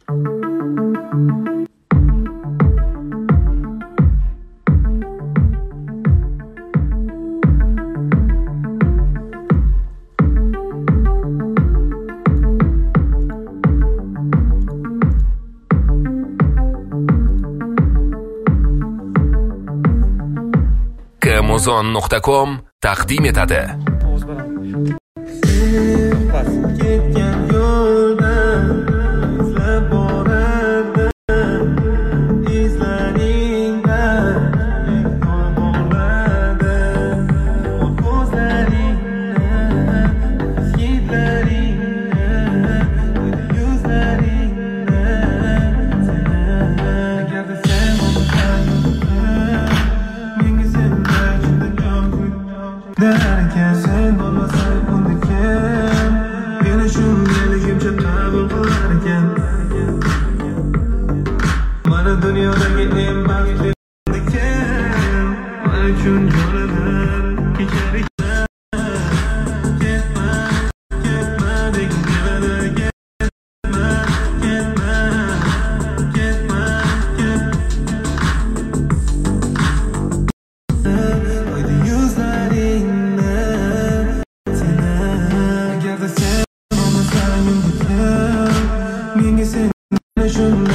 Kmuzon.com taqdim etadi. Derken sen olmasan bunu kim? Beni şundaligimcha qabul qilarkan. Mana dunyodagi eng baxtli kim? Men uchun jonalar kechar ekan. Ketma, ketma deganlar ketma, ketma, ketma, Oyda yuzlaring menga sen